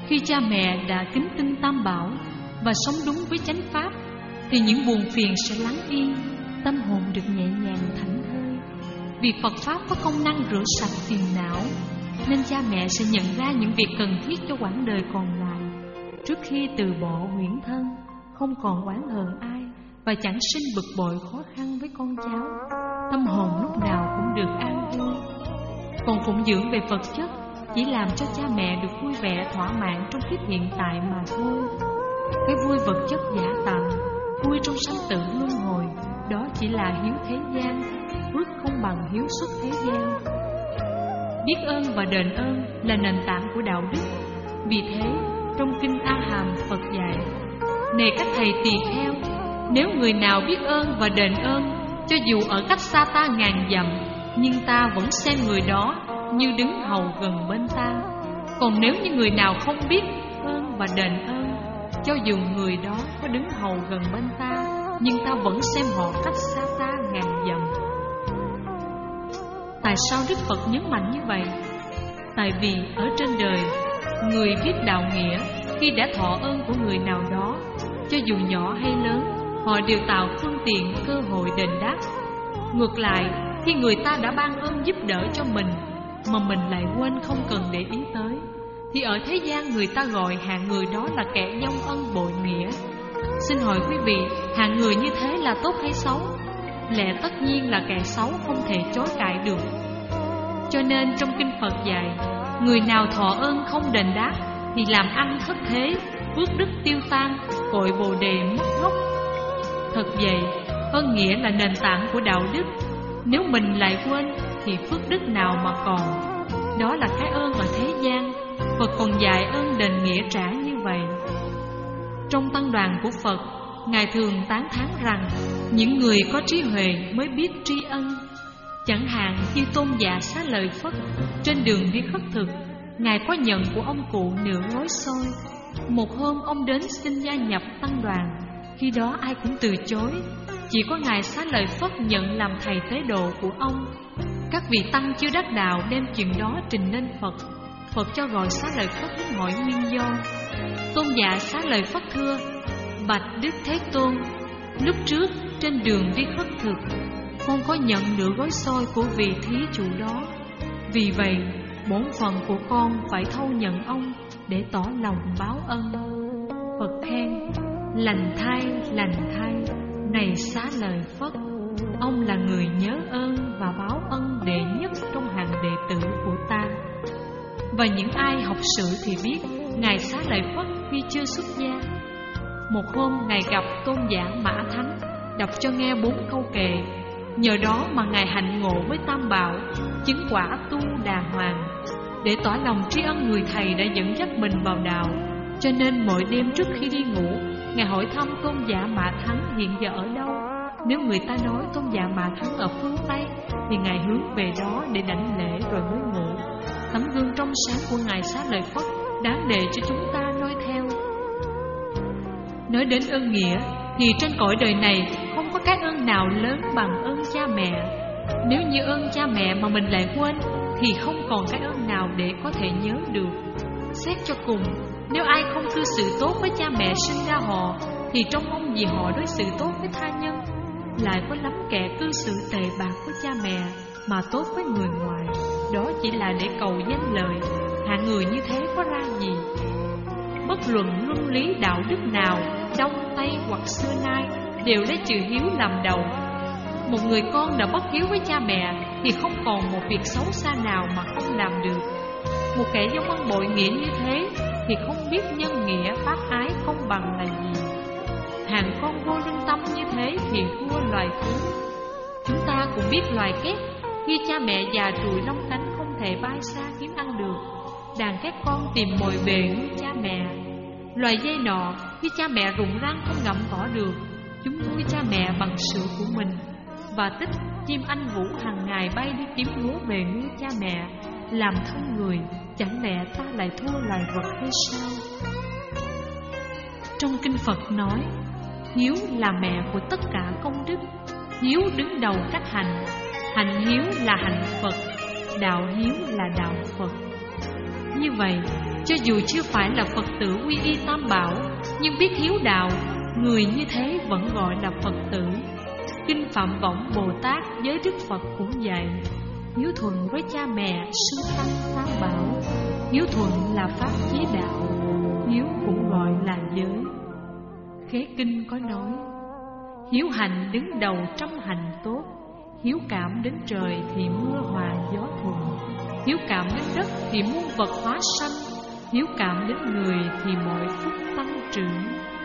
Khi cha mẹ đã kính tinh Tam Bảo và sống đúng với chánh pháp, thì những buồn phiền sẽ lắng yên, tâm hồn được nhẹ nhàng thảnh thơi. Vì Phật Pháp có công năng rửa sạch phiền não, nên cha mẹ sẽ nhận ra những việc cần thiết cho quãng đời còn lại, trước khi từ bỏ huyễn thân, không còn oán hờn ai và chẳng sinh bực bội khó khăn với con cháu. Tâm hồn lúc nào cũng được an vui. Còn phụng dưỡng về vật chất chỉ làm cho cha mẹ được vui vẻ thỏa mãn trong kiếp hiện tại mà thôi. Cái vui vật chất giả tạm, vui trong sanh tử luân hồi, đó chỉ là hiếu thế gian, phước không bằng hiếu xuất thế gian. Biết ơn và đền ơn là nền tảng của đạo đức. Vì thế, trong Kinh A Hàm, Phật dạy: này các thầy tỳ kheo, nếu người nào biết ơn và đền ơn, cho dù ở cách xa ta ngàn dặm, nhưng ta vẫn xem người đó như đứng hầu gần bên ta. Còn nếu như người nào không biết ơn và đền ơn, cho dù người đó có đứng hầu gần bên ta, nhưng ta vẫn xem họ cách xa ta ngàn dặm. Tại sao Đức Phật nhấn mạnh như vậy? Tại vì ở trên đời, người biết đạo nghĩa khi đã thọ ơn của người nào đó, cho dù nhỏ hay lớn, họ đều tạo phương tiện, cơ hội đền đáp. Ngược lại, khi người ta đã ban ơn giúp đỡ cho mình mà mình lại quên không cần để ý tới, thì ở thế gian người ta gọi hạng người đó là kẻ vong ân bội nghĩa. Xin hỏi quý vị, hạng người như thế là tốt hay xấu? Lẽ tất nhiên là kẻ xấu, không thể chối cãi được. Cho nên trong Kinh Phật dạy, người nào thọ ơn không đền đáp thì làm ăn thất thế, phước đức tiêu tan, cội bồ đề mất gốc. Thật vậy, ơn nghĩa là nền tảng của đạo đức. Nếu mình lại quên thì phước đức nào mà còn. Đó là cái ơn ở thế gian. Phật còn dạy ơn đền nghĩa trả như vậy. Trong tăng đoàn của Phật, Ngài thường tán thán rằng những người có trí huệ mới biết tri ân. Chẳng hạn như Tôn giả Xá Lợi Phất, trên đường đi khất thực, Ngài có nhận của ông cụ nửa gói xôi. Một hôm ông đến xin gia nhập tăng đoàn, khi đó ai cũng từ chối, chỉ có Ngài Xá Lợi Phất nhận làm thầy tế độ của ông. Các vị tăng chưa đắc đạo đem chuyện đó trình lên Phật. Phật cho gọi Xá Lợi Phất đến hỏi nguyên do. Tôn giả Xá Lợi Phất thưa: bạch Đức Thế Tôn, lúc trước trên đường đi khất thực, con có nhận nửa gói xôi của vị thí chủ đó. Vì vậy bổn phận của con phải thâu nhận ông để tỏ lòng báo ân. Phật khen: lành thay, này Xá Lợi Phất, ông là người nhớ ơn và báo ân đệ nhất trong hàng đệ tử của ta. Và những ai học sử thì biết Ngài Xá Lợi Phất khi chưa xuất gia, một hôm Ngài gặp Tôn giả Mã Thánh, đọc cho nghe 4 câu kệ. Nhờ đó mà Ngài hạnh ngộ với Tam Bảo, chứng quả tu đà hoàng. Để tỏ lòng tri ân người thầy đã dẫn dắt mình vào đạo, cho nên mỗi đêm trước khi đi ngủ, Ngài hỏi thăm Tôn giả Mã Thánh hiện giờ ở đâu. Nếu người ta nói Tôn giả Mã Thánh ở phương Tây, thì Ngài hướng về đó để đảnh lễ rồi mới ngủ. Tấm gương trong sáng của Ngài Xá Lợi Phất đáng để cho chúng ta noi theo. Nói đến ơn nghĩa thì trên cõi đời này không có cái ơn nào lớn bằng ơn cha mẹ. Nếu như ơn cha mẹ mà mình lại quên, thì không còn cái ơn nào để có thể nhớ được. Xét cho cùng, nếu ai không cư xử tốt với cha mẹ sinh ra họ, thì trông mong gì họ đối xử tốt với tha nhân. Lại có lắm kẻ cư xử tệ bạc với cha mẹ mà tốt với người ngoài, đó chỉ là để cầu danh lợi. Hạng người như thế có ra gì? Bất luận luân lý đạo đức nào, Đông Tây hoặc xưa nay, đều lấy chữ hiếu làm đầu. Một người con đã bất hiếu với cha mẹ thì không còn một việc xấu xa nào mà không làm được. Một kẻ vong ân bội nghĩa như thế thì không biết nhân nghĩa bác ái công bằng là gì. Hàng con vô lương tâm như thế thì thua loài thú. Chúng ta cũng biết loài két, khi cha mẹ già trụi lông cánh không thể bay xa kiếm ăn được, đàn các con tìm mồi về như cha mẹ. Loài dây nọ, khi cha mẹ rụng răng không ngậm cỏ được, chúng nuôi cha mẹ bằng sữa của mình. Và tích chim anh vũ hàng ngày bay đi kiếm lúa về nuôi cha mẹ. Làm thân người, chẳng lẽ ta lại thua loài vật hay sao? Trong kinh Phật nói, hiếu là mẹ của tất cả công đức. Hiếu đứng đầu các hạnh. Hạnh hiếu là hạnh Phật, đạo hiếu là đạo Phật. Như vậy, Cho dù chưa phải là Phật tử quy y Tam Bảo, nhưng biết hiếu đạo, người như thế vẫn gọi là Phật tử. Kinh Phạm Võng Bồ Tát với Đức Phật cũng dạy: hiếu thuận với cha mẹ, sư tăng, Tam Bảo. Hiếu thuận là pháp chí đạo, hiếu cũng gọi là giới. Khế Kinh có nói: hiếu hạnh đứng đầu trăm hạnh tốt. Hiếu cảm đến trời thì mưa hòa gió thuận. Hiếu cảm đến đất thì muôn vật hóa sanh. Hiếu cảm đến người thì mọi phúc tăng trưởng.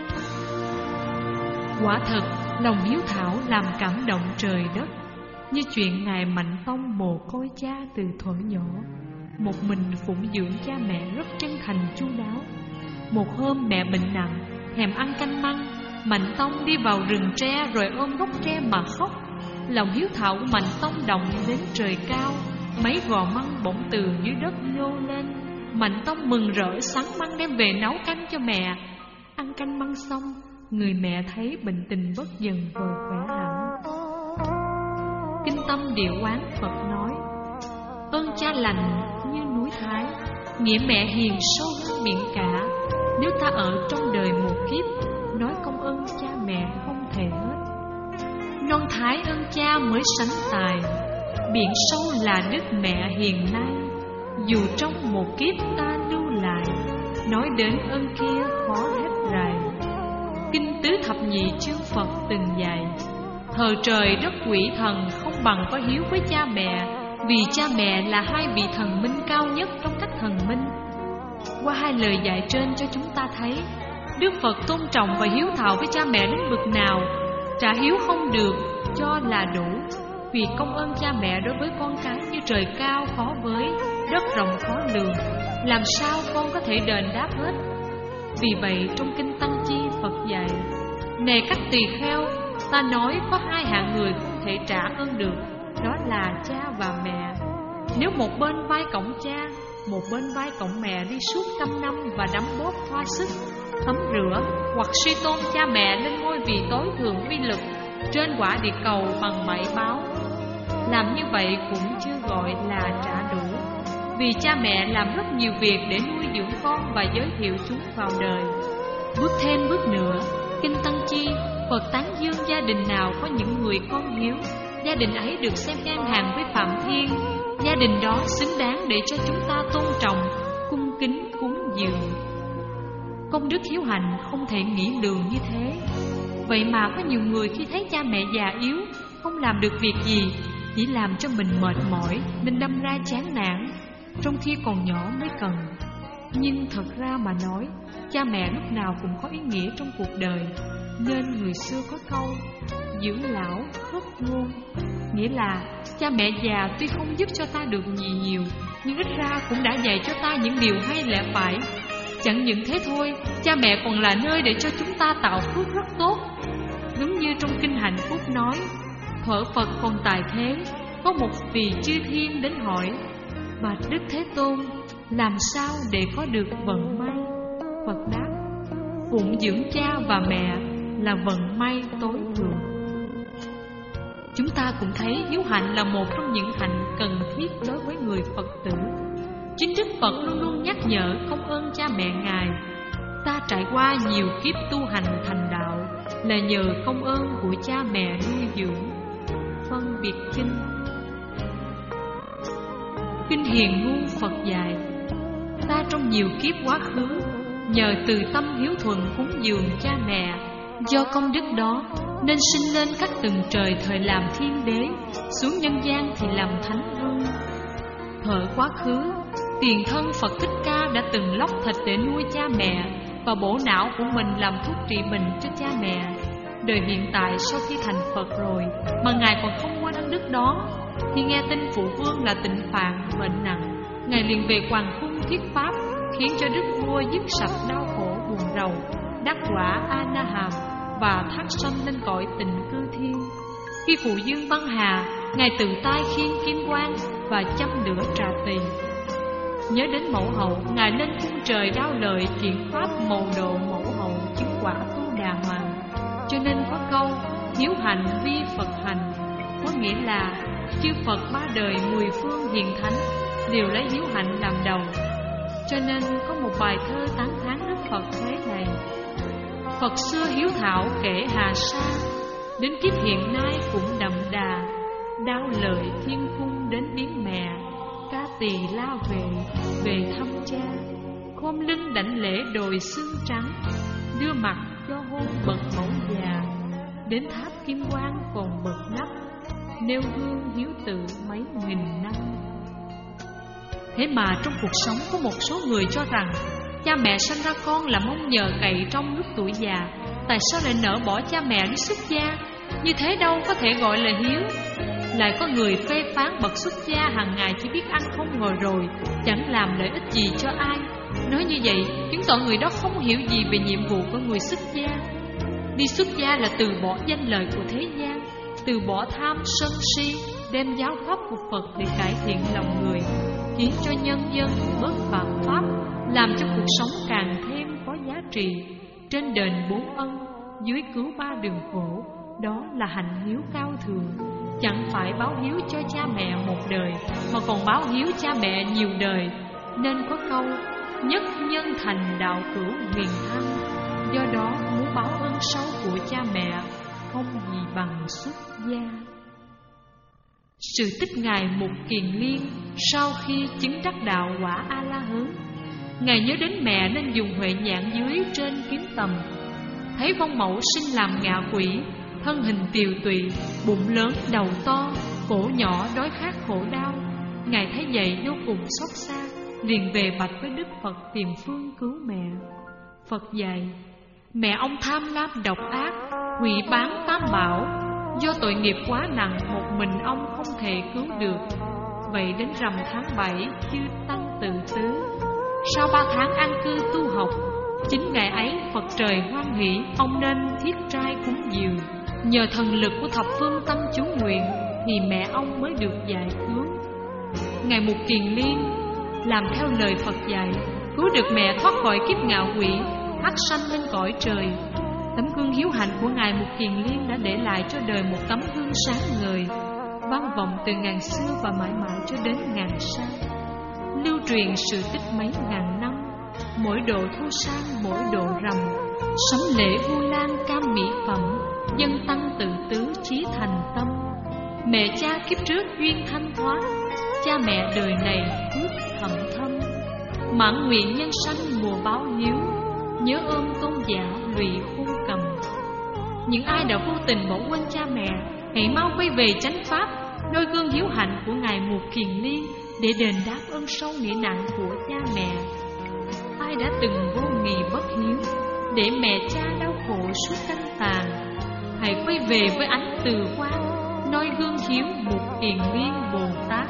Quả thật, lòng hiếu thảo làm cảm động trời đất. Như chuyện Ngài Mạnh Tông mồ côi cha từ thuở nhỏ, một mình phụng dưỡng cha mẹ rất chân thành chu đáo. Một hôm mẹ bệnh nặng, thèm ăn canh măng. Mạnh Tông đi vào rừng tre rồi ôm gốc tre mà khóc. Lòng hiếu thảo của Mạnh Tông động đến trời cao. Mấy gò măng bỗng từ dưới đất nhô lên. Mạnh Tông mừng rỡ sắn măng đem về nấu canh cho mẹ. Ăn canh măng xong, người mẹ thấy bệnh tình bớt dần rồi khỏe hẳn. Kinh Tâm Địa Quán Phật nói: ơn cha lành như núi Thái, nghĩa mẹ hiền sâu hơn biển cả. Nếu ta ở trong đời một kiếp, nói công ơn cha mẹ không thể hết. Non Thái ơn cha mới sánh tài, biển sâu là đức mẹ hiền nay. Dù trong một kiếp ta lưu lại, nói đến ơn kia khó hết rày. Kinh Tứ Thập Nhị Chương Phật từng dạy: thờ trời đất quỷ thần không bằng có hiếu với cha mẹ, vì cha mẹ là hai vị thần minh cao nhất trong các thần minh. Qua hai lời dạy trên cho chúng ta thấy Đức Phật tôn trọng và hiếu thảo với cha mẹ đến bậc nào. Trả hiếu không được cho là đủ, vì công ơn cha mẹ đối với con cái như trời cao khó với, đất rộng khó lường, làm sao con có thể đền đáp hết. Vì vậy trong Kinh Tăng Chi Phật dạy: này các tỳ kheo, ta nói có hai hạng người không thể trả ơn được, đó là cha và mẹ. Nếu một bên vai cõng cha, một bên vai cõng mẹ đi suốt 100 năm và đấm bóp thoa sức, tắm rửa hoặc suy tôn cha mẹ lên ngôi vị tối thượng uy lực trên quả địa cầu bằng 7 báo, làm như vậy cũng chưa gọi là trả đủ, vì cha mẹ làm rất nhiều việc để nuôi dưỡng con và giới thiệu chúng vào đời. Bước thêm bước nữa, Kinh Tăng Chi Phật tán dương gia đình nào có những người con hiếu, gia đình ấy được xem ngang hàng với Phạm Thiên. Gia đình đó xứng đáng để cho chúng ta tôn trọng, cung kính cúng dường. Công đức hiếu hạnh không thể nghĩ lường như thế. Vậy mà có nhiều người khi thấy cha mẹ già yếu, không làm được việc gì, chỉ làm cho mình mệt mỏi nên đâm ra chán nản, trong khi còn nhỏ mới cần. Nhưng thật ra mà nói, cha mẹ lúc nào cũng có ý nghĩa trong cuộc đời. Nên người xưa có câu dưỡng lão khất ngôn, nghĩa là cha mẹ già tuy không giúp cho ta được gì nhiều, nhưng ít ra cũng đã dạy cho ta những điều hay lẽ phải. Chẳng những thế thôi, cha mẹ còn là nơi để cho chúng ta tạo phước rất tốt. Đúng như trong Kinh Hạnh Phúc nói: thuở Phật còn tại thế, có một vị chư thiên đến hỏi: bạch Đức Thế Tôn, làm sao để có được vận may? Phật đáp: phụng dưỡng cha và mẹ là vận may tối thượng. Chúng ta cũng thấy hiếu hạnh là một trong những hạnh cần thiết đối với người Phật tử. Chính Đức Phật luôn luôn nhắc nhở công ơn cha mẹ Ngài. Ta trải qua nhiều kiếp tu hành thành đạo là nhờ công ơn của cha mẹ nuôi dưỡng. Phân biệt kinh. Kinh Hiền Ngu Phật dạy: ta trong nhiều kiếp quá khứ, nhờ từ tâm hiếu thuận cúng dường cha mẹ, do công đức đó nên sinh lên các tầng trời thời làm thiên đế, xuống nhân gian thì làm thánh vương. Thời quá khứ, tiền thân Phật Thích Ca đã từng lóc thịt để nuôi cha mẹ và bổ não của mình làm thuốc trị bệnh cho cha mẹ. Đời hiện tại sau khi thành Phật rồi mà Ngài còn không quên ân đức đó. Khi nghe tin phụ vương là Tịnh Phạn bệnh nặng, Ngài liền về hoàng cung thuyết pháp, khiến cho đức vua dứt sạch đau khổ buồn rầu, đắc quả A Na Hàm và thác sanh lên cõi tịnh cư thiên. Khi phụ dương băng hà, Ngài tự tay khiêng kim quang và châm lửa trà tỳ. Nhớ đến mẫu hậu, Ngài lên cung trời đao lời chuyển pháp mầu độ mẫu hậu chứng quả tu đà hoàng. Cho nên có câu hiếu hạnh vi Phật hành, có nghĩa là chư Phật ba đời 10 phương hiền thánh đều lấy hiếu hạnh làm đầu. Cho nên có một bài thơ tán thán Đức Phật thế này: Phật xưa hiếu thảo kể hà sa, đến kiếp hiện nay cũng đậm đà. Đao lợi thiên cung đến biến mẹ, ca tỳ la về thăm cha. Khom lưng đảnh lễ đồi xương trắng, đưa mặt cho hôn bậc mẫu già. Đến tháp kim quan còn bậc nắp, nêu gương hiếu tự mấy nghìn năm. Thế mà trong cuộc sống có một số người cho rằng cha mẹ sanh ra con là mong nhờ cậy trong lúc tuổi già. Tại sao lại nỡ bỏ cha mẹ đi xuất gia? Như thế đâu có thể gọi là hiếu. Lại có người phê phán bậc xuất gia hàng ngày chỉ biết ăn không ngồi rồi, chẳng làm lợi ích gì cho ai. Nói như vậy chứng tỏ người đó không hiểu gì về nhiệm vụ của người xuất gia. Đi xuất gia là từ bỏ danh lợi của thế gian, từ bỏ tham sân si, đem giáo pháp của Phật để cải thiện lòng người, khiến cho nhân dân bớt phạm pháp, làm cho cuộc sống càng thêm có giá trị. Trên đền 4 ân, dưới cứu 3 đường khổ, đó là hành hiếu cao thượng. Chẳng phải báo hiếu cho cha mẹ một đời, mà còn báo hiếu cha mẹ nhiều đời. Nên có câu nhất nhân thành đạo cửu huyền thăng. Do đó muốn báo ơn sâu của cha mẹ không gì bằng xuất gia. Sự tích Ngài Mục Kiền Liên sau khi chứng đắc đạo quả A-la-hán, Ngài nhớ đến mẹ nên dùng huệ nhãn dưới trên kiếm tầm, thấy vong mẫu sinh làm ngạ quỷ, thân hình tiều tụy, bụng lớn đầu to, cổ nhỏ đói khát khổ đau. Ngài thấy vậy vô cùng xót xa, liền về bạch với Đức Phật tìm phương cứu mẹ. Phật dạy: mẹ ông tham lam độc ác, hủy bán tam bảo, do tội nghiệp quá nặng, một mình ông không thể cứu được. Vậy đến rằm tháng 7, chư tăng tự tứ. Sau 3 tháng an cư tu học, chính ngày ấy Phật trời hoan hỷ, ông nên thiết trai cúng dường. Nhờ thần lực của thập phương tâm chú nguyện thì mẹ ông mới được giải cứu. Ngài Mục Kiền Liên làm theo lời Phật dạy, cứu được mẹ thoát khỏi kiếp ngạo quỷ, thác sanh lên cõi trời. Tấm gương hiếu hạnh của Ngài Mục Kiền Liên đã để lại cho đời một tấm gương sáng ngời, vang vọng từ ngàn xưa và mãi mãi cho đến ngàn sang. Lưu truyền sự tích mấy ngàn năm, mỗi độ thu sang mỗi độ rằm, sắm lễ vu lan cam mỹ phẩm, dân tăng tự tứ chí thành tâm. Mẹ cha kiếp trước duyên thanh thoát, cha mẹ đời này phước thầm thâm. Mãn nguyện nhân sanh mùa báo hiếu, nhớ ôm tôn giả lụy khuôn cầm. Những ai đã vô tình bỏ quên cha mẹ, hãy mau quay về chánh pháp, noi gương hiếu hạnh của Ngài Mục Kiền Liên để đền đáp ơn sâu nể nặng của cha mẹ. Ai đã từng vô nghị bất hiếu, để mẹ cha đau khổ suốt canh tàn, hãy quay về với ánh từ quang, noi gương hiếu Mục Kiền Liên Bồ Tát.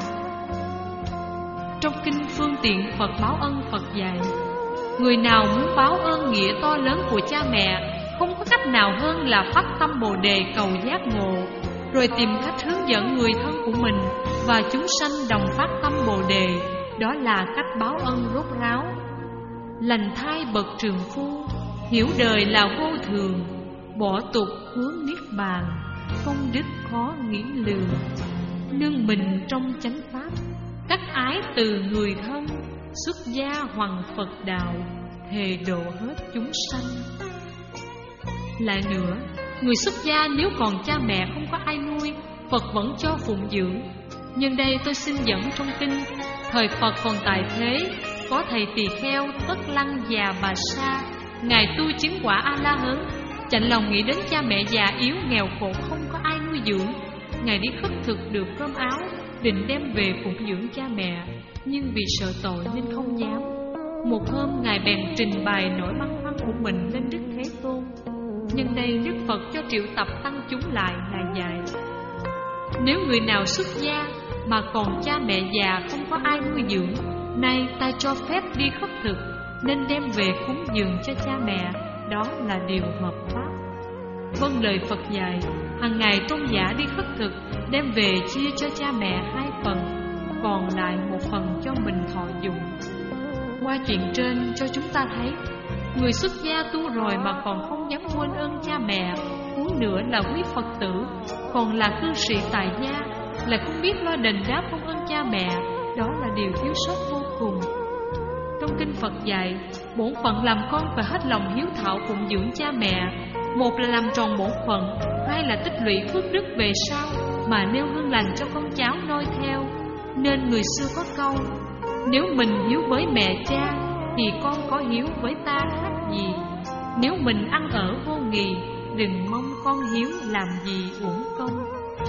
Trong kinh Phương Tiện Phật Báo Ân, Phật dạy: người nào muốn báo ơn nghĩa to lớn của cha mẹ, không có cách nào hơn là phát tâm Bồ Đề cầu giác ngộ, rồi tìm cách hướng dẫn người thân của mình và chúng sanh đồng phát tâm Bồ Đề. Đó là cách báo ân rốt ráo. Lành thai bậc trường phu, hiểu đời là vô thường, bỏ tục hướng niết bàn, công đức khó nghĩ lường. Nương mình trong chánh pháp, cắt ái từ người thân, xuất gia hoằng Phật đạo, thề độ hết chúng sanh. Lại nữa, người xuất gia nếu còn cha mẹ không có ai nuôi, Phật vẫn cho phụng dưỡng. Nhưng đây tôi xin dẫn trong kinh, thời Phật còn tại thế, có thầy tỳ kheo Tất Lăng già Bà Sa, Ngài tu chứng quả A-la-hán, chạnh lòng nghĩ đến cha mẹ già yếu nghèo khổ không có ai nuôi dưỡng. Ngài đi khất thực được cơm áo, định đem về phụng dưỡng cha mẹ, nhưng vì sợ tội nên không dám. Một hôm Ngài bèn trình bày nỗi băn khoăn của mình lên Đức Thế Tôn. Nhân đây Đức Phật cho triệu tập tăng chúng lại là dạy: nếu người nào xuất gia mà còn cha mẹ già không có ai nuôi dưỡng, nay ta cho phép đi khất thực, nên đem về cúng dường cho cha mẹ, đó là điều hợp pháp. Vâng lời Phật dạy, hàng ngày tôn giả đi khất thực, đem về chia cho cha mẹ 2 phần, còn lại 1 phần cho mình thọ dụng. Qua chuyện trên cho chúng ta thấy, người xuất gia tu rồi mà còn không dám quên ơn cha mẹ, huống nữa là quý Phật tử, còn là cư sĩ tại gia, lại không biết lo đền đáp công ơn cha mẹ, đó là điều thiếu sót vô cùng. Trong trong kinh Phật dạy, bổn phận làm con phải hết lòng hiếu thảo phụng dưỡng cha mẹ. Một là làm tròn bổn phận, hai là tích lũy phước đức về sau mà nêu gương lành cho con cháu noi theo. Nên người xưa có câu: nếu mình hiếu với mẹ cha thì con có hiếu với ta khác gì. Nếu mình ăn ở vô nghì, đừng mong con hiếu làm gì uổng công.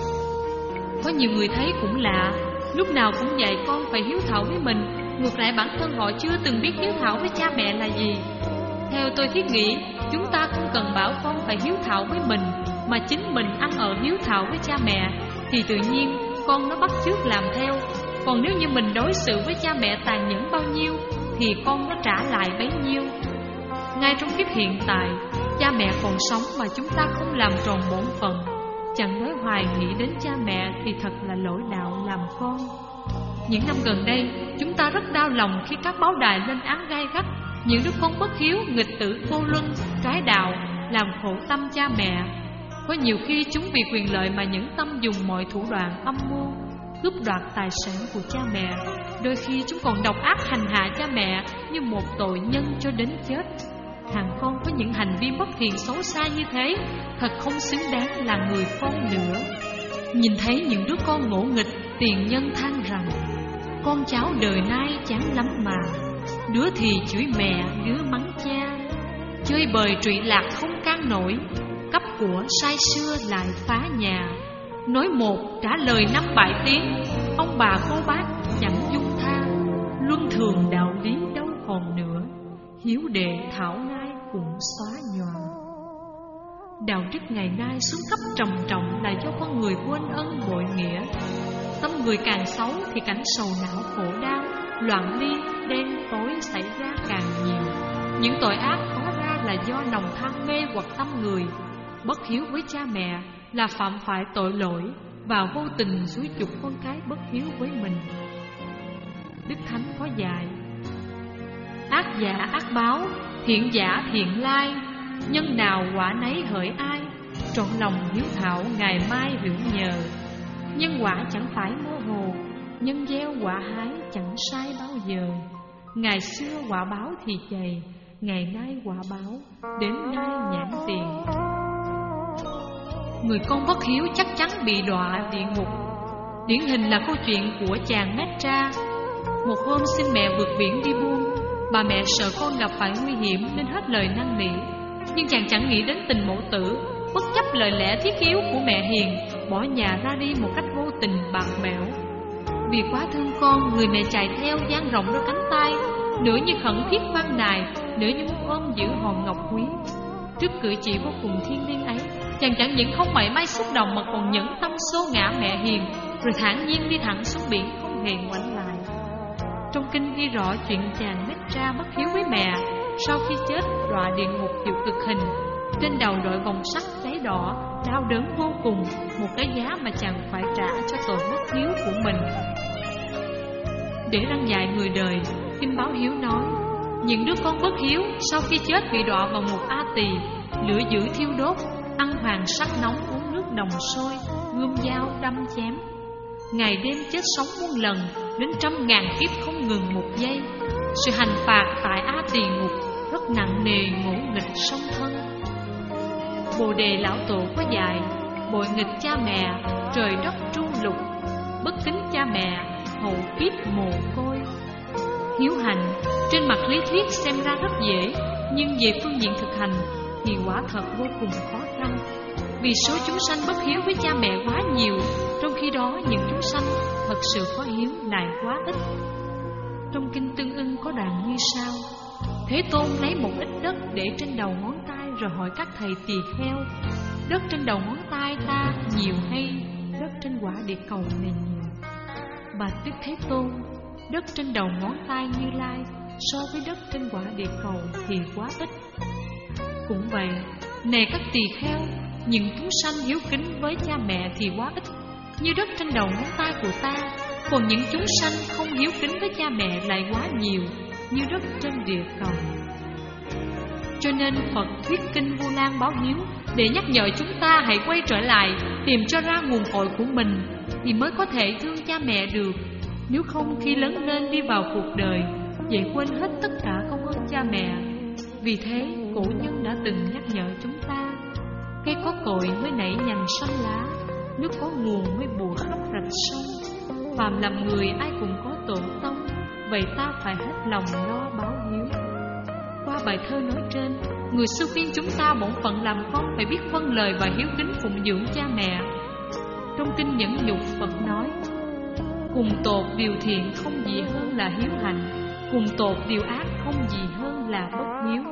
Có nhiều người thấy cũng lạ, lúc nào cũng dạy con phải hiếu thảo với mình, ngược lại bản thân họ chưa từng biết hiếu thảo với cha mẹ là gì. Theo tôi thiết nghĩ, chúng ta không cần bảo con phải hiếu thảo với mình, mà chính mình ăn ở hiếu thảo với cha mẹ thì tự nhiên con nó bắt chước làm theo. Còn nếu như mình đối xử với cha mẹ tàn nhẫn bao nhiêu thì con nó trả lại bấy nhiêu. Ngay trong kiếp hiện tại, cha mẹ còn sống mà chúng ta không làm tròn bổn phận, chẳng nói hoài nghĩ đến cha mẹ thì thật là lỗi đạo làm con. Những năm gần đây, chúng ta rất đau lòng khi các báo đài lên án gay gắt những đứa con bất hiếu, nghịch tử, vô luân, trái đạo, làm khổ tâm cha mẹ. Có nhiều khi chúng vì quyền lợi mà nhẫn tâm dùng mọi thủ đoạn âm mưu cướp đoạt tài sản của cha mẹ. Đôi khi chúng còn độc ác hành hạ cha mẹ như một tội nhân cho đến chết. Thằng con có những hành vi bất hiền xấu xa như thế thật không xứng đáng là người con nữa. Nhìn thấy những đứa con ngỗ nghịch, tiền nhân than rằng con cháu đời nay chán lắm mà. Đứa thì chửi mẹ, đứa mắng cha, chơi bời trụy lạc không can nổi, cấp của sai xưa lại phá nhà. Nói một trả lời năm bại tiếng, ông bà cô bác chẳng dung tha. Luân thường đạo lý đâu còn nữa, hiếu đệ thảo nay cũng xóa nhòa. Đạo đức ngày nay xuống cấp trầm trọng là do con người quên ân bội nghĩa. Tâm người càng xấu thì cảnh sầu não khổ đau, loạn ly, đen tối xảy ra càng nhiều. Những tội ác có ra là do lòng tham mê hoặc tâm người. Bất hiếu với cha mẹ là phạm phải tội lỗi và vô tình xúi giục con cái bất hiếu với mình. Đức Thánh có dạy: ác giả ác báo, thiện giả thiện lai, nhân nào quả nấy hỡi ai, trọn lòng hiếu thảo ngày mai hữu nhờ. Nhân quả chẳng phải mơ hồ, nhân gieo quả hái chẳng sai bao giờ. Ngày xưa quả báo thì dày, ngày nay quả báo đến nay nhãn tiền. Người con bất hiếu chắc chắn bị đọa địa ngục. Điển hình là câu chuyện của chàng Metra. Một hôm xin mẹ vượt biển đi buôn. Bà mẹ sợ con gặp phải nguy hiểm nên hết lời năn nỉ. Nhưng chàng chẳng nghĩ đến tình mẫu tử, bất chấp lời lẽ thiết yếu của mẹ hiền, bỏ nhà ra đi một cách vô tình bạc bẽo. Vì quá thương con, người mẹ chạy theo dang rộng đôi cánh tay, nửa như khẩn thiết van nài, nửa như muốn ôm giữ hòn ngọc quý. Trước cử chỉ vô cùng thiêng liêng ấy, chàng chẳng những không mảy may xúc động mà còn nhẫn tâm xô ngã mẹ hiền, rồi thản nhiên đi thẳng xuống biển không hề ngoảnh lại. Trong kinh ghi rõ chuyện chàng Metra bất hiếu với mẹ, sau khi chết đọa địa ngục chịu cực hình, trên đầu đội vòng sắt cháy đỏ, đau đớn vô cùng, một cái giá mà chàng phải trả cho tội bất hiếu của mình. Để răn dạy người đời, kinh Báo Hiếu nói: những đứa con bất hiếu sau khi chết bị đọa vào ngục A Tỳ, lửa dữ thiêu đốt, ăn hoàng sắc nóng, uống nước đồng sôi, gươm dao đâm chém, ngày đêm chết sống muôn lần, đến 100.000 kiếp không ngừng một giây. Sự hành phạt tại A Tỳ ngục rất nặng nề, ngỗ nghịch song thân. Bồ Đề Lão Tổ có dạy: bội nghịch cha mẹ, trời đất tru lục, bất kính cha mẹ, hậu kiếp mồ côi. Hiếu hành trên mặt lý thuyết xem ra rất dễ, nhưng về phương diện thực hành thì quả thật vô cùng khó khăn. Vì số chúng sanh bất hiếu với cha mẹ quá nhiều, trong khi đó những chúng sanh thật sự có hiếu lại quá ít. Trong kinh Tương Ưng có đoạn như sau: Thế Tôn lấy một ít đất để trên đầu ngón tay, rồi hỏi các thầy tỳ kheo: đất trên đầu ngón tay ta nhiều hay đất trên quả địa cầu này nhiều? Bạch Đức Thế Tôn, đất trên đầu ngón tay Như Lai so với đất trên quả địa cầu thì quá ít. Cũng vậy, này các tỳ kheo, những chúng sanh hiếu kính với cha mẹ thì quá ít, như đất trên đầu ngón tay của ta. Còn những chúng sanh không hiếu kính với cha mẹ lại quá nhiều, như đất trên địa cầu. Cho nên Phật thuyết kinh Vu Lan Báo Hiếu để nhắc nhở chúng ta hãy quay trở lại, tìm cho ra nguồn cội của mình, thì mới có thể thương cha mẹ được. Nếu không, khi lớn lên đi vào cuộc đời, vậy quên hết tất cả công ơn cha mẹ. Vì thế cổ nhân đã từng nhắc nhở chúng ta: cây có cội mới nảy nhành xanh lá, nước có nguồn mới bùa khắp rạch sông. Phàm làm người ai cũng có tổ tông, vậy ta phải hết lòng lo báo hiếu. Qua bài thơ nói trên, người xưa khuyên chúng ta bổn phận làm con phải biết vâng lời và hiếu kính phụng dưỡng cha mẹ. Trong kinh Nhẫn Nhục, Phật nói: cùng tột điều thiện không gì hơn là hiếu hạnh, cùng tột điều ác không gì hơn là bất hiếu.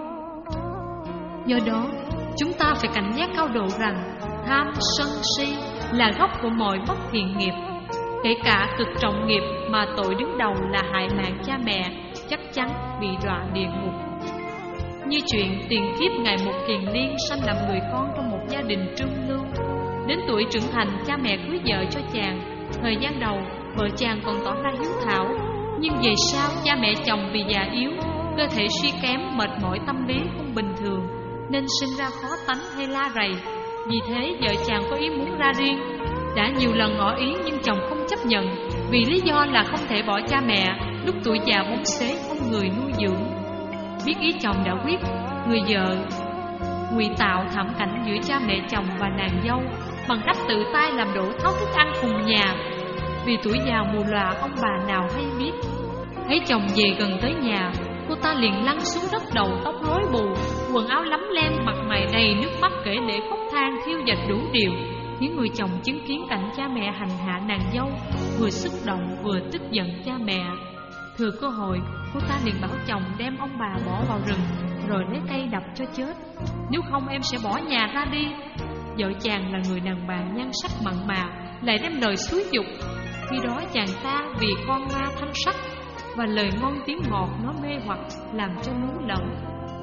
Do đó, chúng ta phải cảnh giác cao độ rằng tham, sân, si là gốc của mọi bất thiện nghiệp. Kể cả cực trọng nghiệp mà tội đứng đầu là hại mạng cha mẹ, chắc chắn bị đọa địa ngục. Như chuyện tiền kiếp ngày một Kiền Liên sanh làm người con trong một gia đình trung lưu. Đến tuổi trưởng thành, cha mẹ cưới vợ cho chàng. Thời gian đầu, vợ chàng còn tỏ ra hiếu thảo, nhưng về sau cha mẹ chồng vì già yếu, cơ thể suy kém, mệt mỏi, tâm lý không bình thường, nên sinh ra khó tánh hay la rầy. Vì thế vợ chàng có ý muốn ra riêng. Đã nhiều lần ngỏ ý nhưng chồng không chấp nhận, vì lý do là không thể bỏ cha mẹ, lúc tuổi già bóng xế không người nuôi dưỡng. Biết ý chồng đã quyết, người vợ ngụy tạo thảm cảnh giữa cha mẹ chồng và nàng dâu bằng cách tự tay làm đổ thóc thức ăn cùng nhà. Vì tuổi già mù lòa, ông bà nào hay biết. Thấy chồng về gần tới nhà, cô ta liền lăn xuống đất, đầu tóc rối bù, quần áo lấm lem, mặt mày đầy nước mắt, kể lể khóc than, thiêu dệt đủ điều. Những người chồng chứng kiến cảnh cha mẹ hành hạ nàng dâu, vừa xúc động vừa tức giận cha mẹ. Thừa cơ hội, cô ta liền bảo chồng đem ông bà bỏ vào rừng, rồi lấy cây đập cho chết. Nếu không em sẽ bỏ nhà ra đi. Vợ chàng là người đàn bà nhan sắc mặn mà, lại đem lời xúi giục. Khi đó chàng ta vì con ma thanh sắc và lời ngon tiếng ngọt nó mê hoặc, làm cho nú lẫn.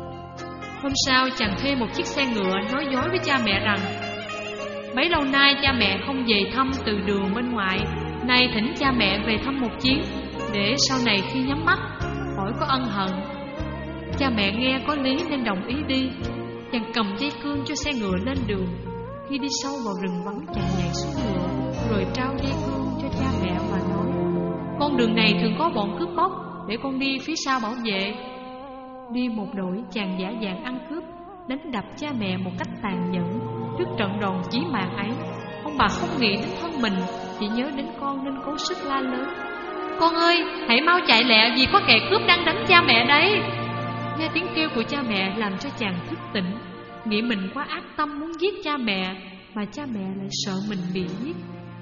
Hôm sau chàng thuê một chiếc xe ngựa, nói dối với cha mẹ rằng bấy lâu nay cha mẹ không về thăm từ đường bên ngoài, nay thỉnh cha mẹ về thăm một chuyến, để sau này khi nhắm mắt khỏi có ân hận. Cha mẹ nghe có lý nên đồng ý đi. Chàng cầm dây cương cho xe ngựa lên đường. Khi đi sâu vào rừng vắng, chàng nhảy xuống ngựa, rồi trao dây cương cho cha mẹ và nói: con đường này thường có bọn cướp bóc, để con đi phía sau bảo vệ. Đi một đội, chàng giả dạng ăn cướp, đánh đập cha mẹ một cách tàn nhẫn. Trước trận đòn chí mạng ấy, ông bà không nghĩ đến thân mình, chỉ nhớ đến con nên cố sức la lớn: con ơi, hãy mau chạy lẹ, vì có kẻ cướp đang đánh cha mẹ đấy. Nghe tiếng kêu của cha mẹ làm cho chàng thức tỉnh, nghĩ mình quá ác tâm muốn giết cha mẹ, mà cha mẹ lại sợ mình bị giết.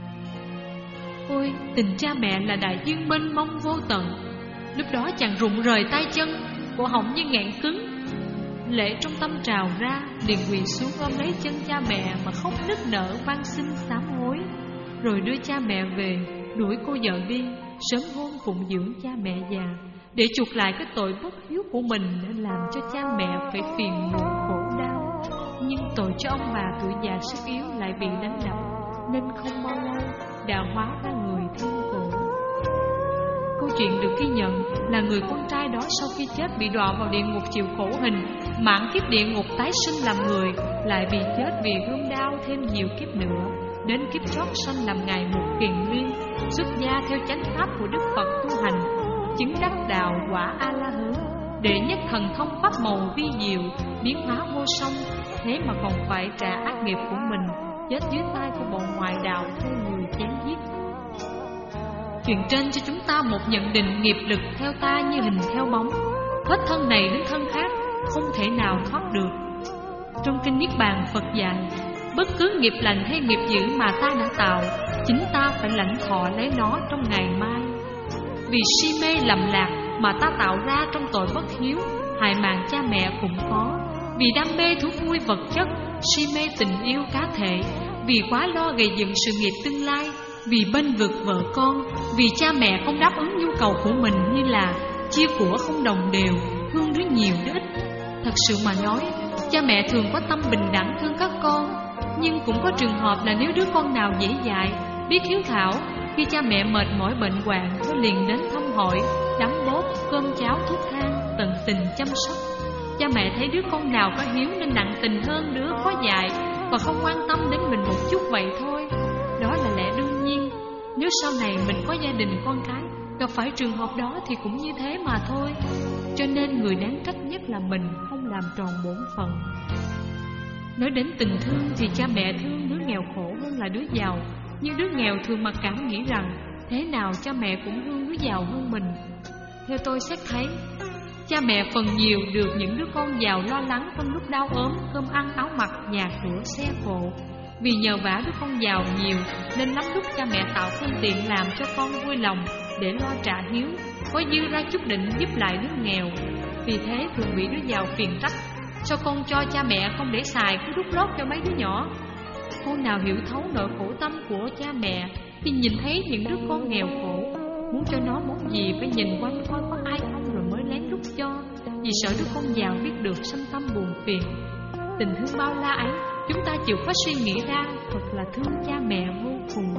Ôi, tình cha mẹ là đại dương mênh mông vô tận. Lúc đó chàng rụng rời tay chân, cổ họng như nghẹn cứng. Lệ trong tâm trào ra, liền quỳ xuống ôm lấy chân cha mẹ mà khóc nức nở van xin sám hối. Rồi đưa cha mẹ về, đuổi cô vợ đi, sớm hôn phụng dưỡng cha mẹ già, để chuộc lại cái tội bất hiếu của mình, nên làm cho cha mẹ phải phiền muộn khổ đau. Nhưng tội cho ông bà tuổi già sức yếu lại bị đánh đập, nên không bao lâu đã hóa ra người thương khổ. Câu chuyện được ghi nhận là người con trai đó sau khi chết bị đọa vào địa ngục chịu khổ hình, mãn kiếp địa ngục tái sinh làm người, lại bị chết vì gươm đao thêm nhiều kiếp nữa. Đến kiếp chót sanh làm ngài một Kiền Liên, xuất gia theo chánh pháp của Đức Phật tu hành, chứng đắc đạo quả A-la-hán, đệ nhất thần thông pháp màu vi diệu, biến hóa vô song. Thế mà còn phải trả ác nghiệp của mình, chết dưới tay của bọn ngoại đạo theo người chém giết. Chuyện trên cho chúng ta một nhận định nghiệp lực theo ta như hình theo bóng, hết thân này đến thân khác, không thể nào thoát được. Trong kinh Niết Bàn, Phật dạy bất cứ nghiệp lành hay nghiệp dữ mà ta đã tạo, chính ta phải lãnh thọ lấy nó trong ngày mai. Vì si mê lầm lạc mà ta tạo ra trong tội bất hiếu, hại mạng cha mẹ cũng có. Vì đam mê thú vui vật chất, si mê tình yêu cá thể, vì quá lo gây dựng sự nghiệp tương lai, vì bênh vực vợ con, vì cha mẹ không đáp ứng nhu cầu của mình, như là chia của không đồng đều, thương đứa nhiều đứa ít. Thật sự mà nói, cha mẹ thường có tâm bình đẳng thương các con, nhưng cũng có trường hợp là nếu đứa con nào dễ dãi, biết hiếu thảo, khi cha mẹ mệt mỏi bệnh hoạn, nó liền đến thăm hỏi, đắm bóp, cơm cháo, thuốc thang, tận tình chăm sóc. Cha mẹ thấy đứa con nào có hiếu nên nặng tình hơn đứa có dại, và không quan tâm đến mình một chút vậy thôi. Đó là lẽ đương nhiên. Nếu sau này mình có gia đình con cái, Gặp phải trường hợp đó thì cũng như thế mà thôi. Cho nên người đáng trách nhất là mình không làm tròn bổn phận. Nói đến tình thương thì cha mẹ thương đứa nghèo khổ hơn là đứa giàu. Nhưng đứa nghèo thường mặc cảm nghĩ rằng thế nào cha mẹ cũng thương đứa giàu hơn mình. Theo tôi xét thấy, cha mẹ phần nhiều được những đứa con giàu lo lắng trong lúc đau ốm, cơm ăn áo mặc, nhà cửa xe cộ. Vì nhờ vả đứa con giàu nhiều nên lắm lúc cha mẹ tạo phương tiện làm cho con vui lòng để lo trả hiếu, có dư ra chút định giúp lại đứa nghèo. Vì thế thường bị đứa giàu phiền trách: sao con cho cha mẹ không để xài, cứ đút lót cho mấy đứa nhỏ. Cô nào hiểu thấu nỗi khổ tâm của cha mẹ khi nhìn thấy những đứa con nghèo khổ, muốn cho nó món gì phải nhìn quanh coi có ai không rồi mới lén đút cho, vì sợ đứa con giàu biết được sanh tâm buồn phiền. Tình thương bao la ấy chúng ta chịu khó suy nghĩ ra, thật là thương cha mẹ vô cùng.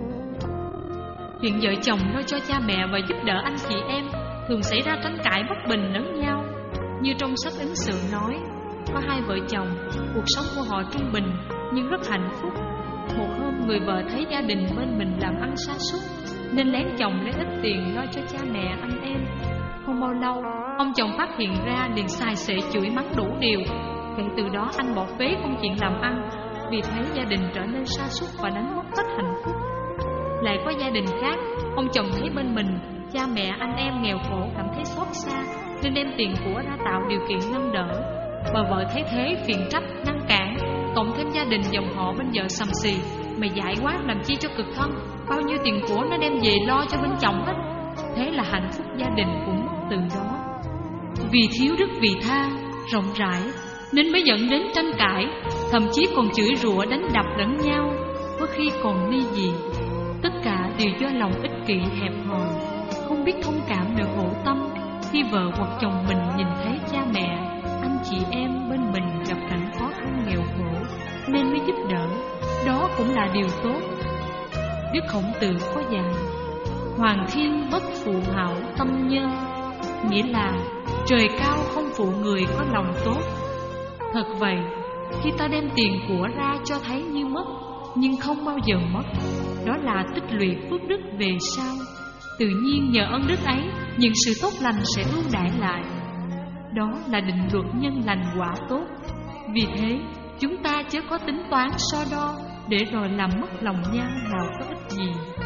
Chuyện vợ chồng lo cho cha mẹ và giúp đỡ anh chị em thường xảy ra tranh cãi bất bình lẫn nhau. Như trong sách ứng xử nói, có hai vợ chồng, cuộc sống của họ trung bình nhưng rất hạnh phúc. Một hôm người vợ thấy gia đình bên mình làm ăn sa sút nên lén chồng lấy ít tiền lo cho cha mẹ anh em. Không bao lâu, ông chồng phát hiện ra liền xài xệ chửi mắng đủ điều. Kể từ đó anh bỏ phế công chuyện làm ăn. Vì thế gia đình trở nên sa sút và đánh mất hết hạnh phúc. Lại có gia đình khác, ông chồng thấy bên mình cha mẹ anh em nghèo khổ cảm thấy xót xa nên đem tiền của ra tạo điều kiện nâng đỡ. Bà vợ thấy thế phiền trách, ngăn cản, cộng thêm gia đình dòng họ bên vợ sầm xì: mày dại quá, làm chi cho cực thân, bao nhiêu tiền của nó đem về lo cho bên chồng hết. Thế là hạnh phúc gia đình cũng mất từ đó. Vì thiếu đức vị tha rộng rãi nên mới dẫn đến tranh cãi, thậm chí còn chửi rủa đánh đập lẫn nhau, có khi còn ly dị. Tất cả đều do lòng ích kỷ hẹp hòi, không biết thông cảm nỗi khổ tâm khi vợ hoặc chồng mình nhìn thấy cha mẹ, anh chị em bên mình gặp cảnh khó khăn nghèo khổ nên mới giúp đỡ. Đó cũng là điều tốt. Đức Khổng Tử có dạy: hoàng thiên bất phụ hảo tâm nhân, nghĩa là trời cao không phụ người có lòng tốt. Thật vậy, khi ta đem tiền của ra cho thấy như mất, nhưng không bao giờ mất, đó là tích lũy phước đức về sau. Tự nhiên nhờ ơn đức ấy, những sự tốt lành sẽ ưu đãi lại. Đó là định luật nhân lành quả tốt. Vì thế, chúng ta chớ có tính toán so đo để rồi làm mất lòng nhau nào có ích gì.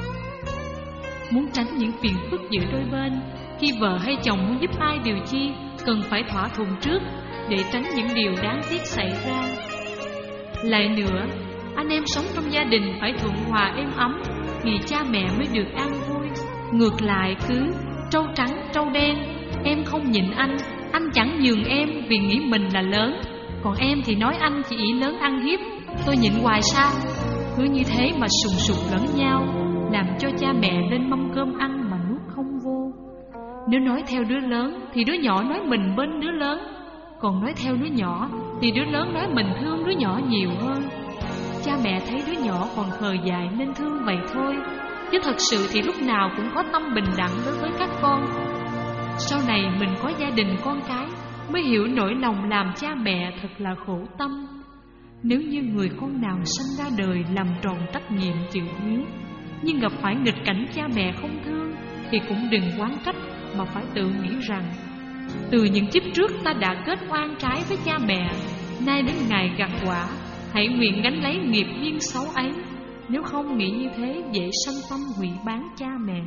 Muốn tránh những phiền phức giữa đôi bên, khi vợ hay chồng muốn giúp ai điều chi, cần phải thỏa thuận trước để tránh những điều đáng tiếc xảy ra. Lại nữa, anh em sống trong gia đình phải thuận hòa êm ấm thì cha mẹ mới được an vui. Ngược lại cứ trâu trắng trâu đen, em không nhịn anh chẳng nhường em vì nghĩ mình là lớn, còn em thì nói anh chỉ ỷ lớn ăn hiếp, tôi nhịn hoài sao? Cứ như thế mà sùng sục lẫn nhau, làm cho cha mẹ lên mâm cơm ăn mà nuốt không vô. Nếu nói theo đứa lớn thì đứa nhỏ nói mình bên đứa lớn, còn nói theo đứa nhỏ thì đứa lớn nói mình thương đứa nhỏ nhiều hơn. Cha mẹ thấy đứa nhỏ còn khờ dại nên thương vậy thôi, chứ thật sự thì lúc nào cũng có tâm bình đẳng đối với các con. Sau này mình có gia đình con cái mới hiểu nỗi lòng làm cha mẹ thật là khổ tâm. Nếu như người con nào sinh ra đời làm tròn trách nhiệm chịu hiếu, nhưng gặp phải nghịch cảnh cha mẹ không thương, thì cũng đừng oán trách mà phải tự nghĩ rằng từ những kiếp trước ta đã kết oan trái với cha mẹ, nay đến ngày gặt quả, hãy nguyện gánh lấy nghiệp duyên xấu ấy. Nếu không nghĩ như thế dễ sanh tâm hủy bán cha mẹ.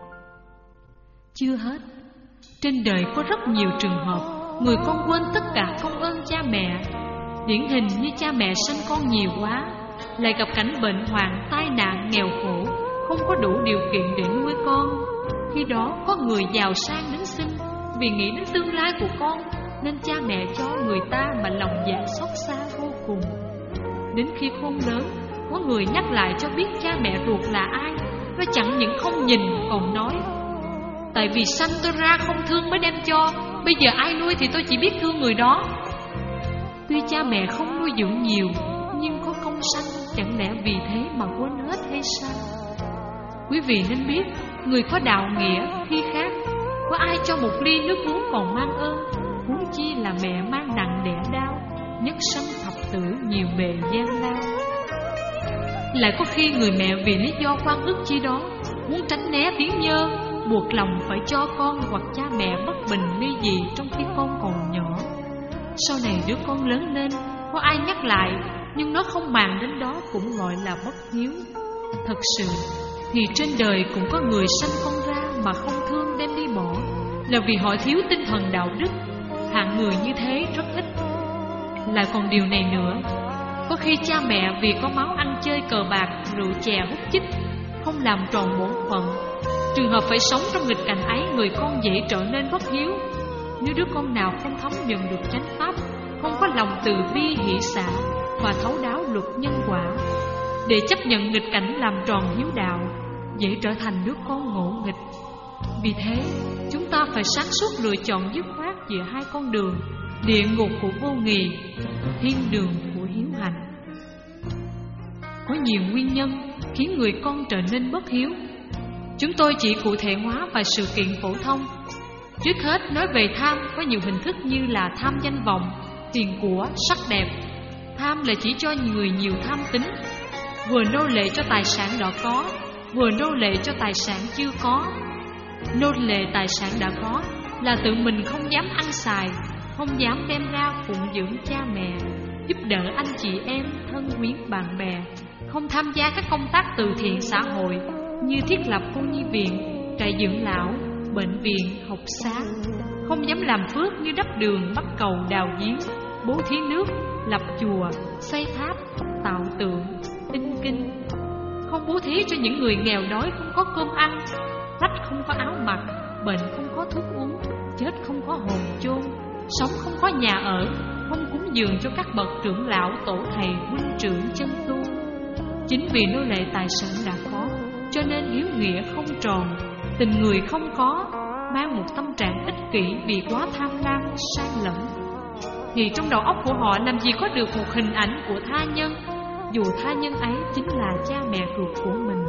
Chưa hết, trên đời có rất nhiều trường hợp người con quên tất cả công ơn cha mẹ. Điển hình như cha mẹ sinh con nhiều quá, lại gặp cảnh bệnh hoạn, tai nạn, nghèo khổ, không có đủ điều kiện để nuôi con. Khi đó có người giàu sang đến xin, vì nghĩ đến tương lai của con nên cha mẹ cho người ta mà lòng dạ xót xa vô cùng. Đến khi khôn lớn, có người nhắc lại cho biết cha mẹ ruột là ai, nó chẳng những không nhìn còn nói: tại vì sanh tôi ra không thương mới đem cho, bây giờ ai nuôi thì tôi chỉ biết thương người đó. Tuy cha mẹ không nuôi dưỡng nhiều, nhưng có công sanh, chẳng lẽ vì thế mà quên hết hay sao? Quý vị nên biết, người có đạo nghĩa khi khác, có ai cho một ly nước uống còn mang ơn, huống chi là mẹ mang nặng đẻ đau, nhất sanh thập tử nhiều bề gian lao. Lại có khi người mẹ vì lý do oan ức chi đó, muốn tránh né tiếng nhơ, buộc lòng phải cho con hoặc cha mẹ bất bình ly dị trong khi con còn nhỏ. Sau này đứa con lớn lên, có ai nhắc lại, nhưng nó không màng đến đó cũng gọi là bất hiếu. Thật sự thì trên đời cũng có người sanh con ra mà không thương đem đi bỏ, là vì họ thiếu tinh thần đạo đức. Hạng người như thế rất ít. Lại còn điều này nữa, có khi cha mẹ vì có máu ăn chơi cờ bạc, rượu chè hút chích, không làm tròn bổn phận. Trường hợp phải sống trong nghịch cảnh ấy, người con dễ trở nên bất hiếu. Nếu đứa con nào không thấm nhận được chánh pháp, không có lòng từ bi hỷ xả và thấu đáo luật nhân quả để chấp nhận nghịch cảnh làm tròn hiếu đạo, dễ trở thành đứa con ngỗ nghịch. Vì thế, chúng ta phải sáng suốt lựa chọn dứt khoát giữa hai con đường: địa ngục của vô nghị, thiên đường của hiếu hạnh. Có nhiều nguyên nhân khiến người con trở nên bất hiếu. Chúng tôi chỉ cụ thể hóa vài sự kiện phổ thông. Trước hết, nói về tham, có nhiều hình thức như là tham danh vọng, tiền của, sắc đẹp. Tham là chỉ cho người nhiều tham tính, vừa nô lệ cho tài sản đã có, vừa nô lệ cho tài sản chưa có. Nô lệ tài sản đã có là tự mình không dám ăn xài, không dám đem ra phụng dưỡng cha mẹ, giúp đỡ anh chị em, thân quyến bạn bè, không tham gia các công tác từ thiện xã hội như thiết lập cô nhi viện, trại dưỡng lão, bệnh viện, học xá, không dám làm phước như đắp đường, bắt cầu, đào giếng, bố thí nước, lập chùa, xây tháp, tạo tượng, in kinh, không bố thí cho những người nghèo đói không có cơm ăn, rách không có áo mặc, bệnh không có thuốc uống, chết không có hồn chôn, sống không có nhà ở, không cúng dường cho các bậc trưởng lão, tổ thầy, huynh trưởng chân tu. Chính vì nô lệ tài sản đã có, cho nên hiếu nghĩa không tròn, tình người không có, mang một tâm trạng ích kỷ vì quá tham lam, sai lầm. Thì trong đầu óc của họ làm gì có được một hình ảnh của tha nhân, dù tha nhân ấy chính là cha mẹ ruột của mình.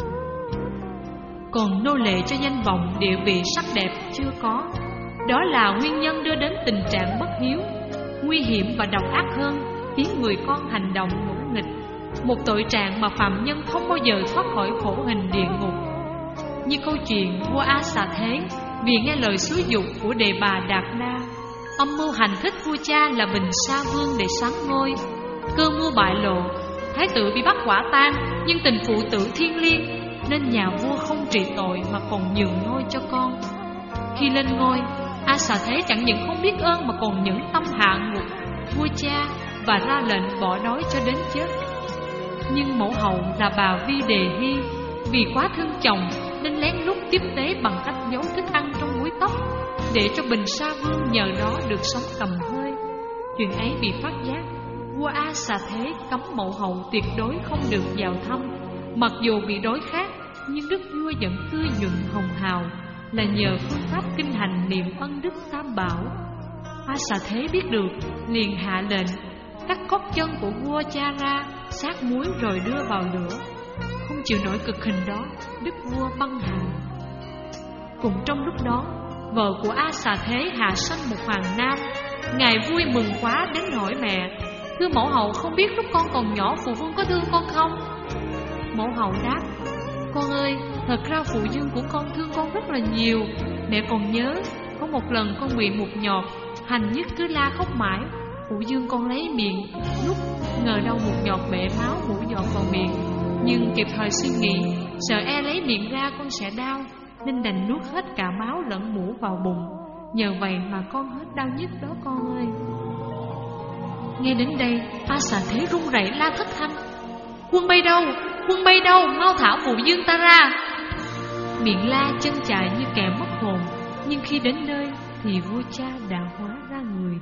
Còn nô lệ cho danh vọng, địa vị, sắc đẹp chưa có, đó là nguyên nhân đưa đến tình trạng bất hiếu, nguy hiểm và độc ác hơn, khiến người con hành động ngỗ nghịch, một tội trạng mà phạm nhân không bao giờ thoát khỏi khổ hình địa ngục. Như câu chuyện vua A Xà Thế vì nghe lời xúi giục của đề bà Đạt Na, âm mưu hành thích vua cha là Bình Sa Vương để sáng ngôi. Cơ mưu bại lộ, thái tử bị bắt quả tang, nhưng tình phụ tử thiêng liêng, nên nhà vua không trị tội mà còn nhường ngôi cho con. Khi lên ngôi, A Xà Thế chẳng những không biết ơn mà còn nhẫn tâm hạ ngục vua cha và ra lệnh bỏ đói cho đến chết. Nhưng mẫu hậu là bà Vi Đề Hy vì quá thương chồng nên lén lút tiếp tế bằng cách giấu thức ăn trong búi tóc, để cho Bình Sa Vương nhờ đó được sống cầm hơi. Chuyện ấy bị phát giác, vua A Xà Thế cấm mẫu hậu tuyệt đối không được vào thăm. Mặc dù bị đối khác, nhưng đức vua vẫn tươi nhuận hồng hào, là nhờ phương pháp kinh hành niệm ân đức tam bảo. A Xà Thế biết được, liền hạ lệnh cắt cốt chân của vua cha ra, sát muối rồi đưa vào lửa. Không chịu nổi cực hình đó, đức vua băng hà. Cùng trong lúc đó, vợ của A Xà Thế hạ sanh một hoàng nam. Ngài vui mừng quá đến hỏi mẹ: "Thưa mẫu hậu, không biết lúc con còn nhỏ phụ vương có thương con không?" Mẫu hậu đáp: "Con ơi, thật ra phụ vương của con thương con rất là nhiều. Mẹ còn nhớ, có một lần con bị mụt nhọt, hành nhất cứ la khóc mãi. Phụ vương con lấy miệng lúc ngờ đâu mụt nhọt bể máu mũi giọt vào miệng, nhưng kịp thời suy nghĩ, sợ e lấy miệng ra con sẽ đau, nên đành nuốt hết cả máu lẫn mũ vào bụng. Nhờ vậy mà con hết đau nhức đó con ơi." Nghe đến đây, A Xà Thế run rẩy la thất thanh: "Quân bay đâu? Quân bay đâu? Mau thả phụ vương ta ra!" Miệng la chân chạy như kẻ mất hồn, nhưng khi đến nơi thì vua cha đã hóa ra người.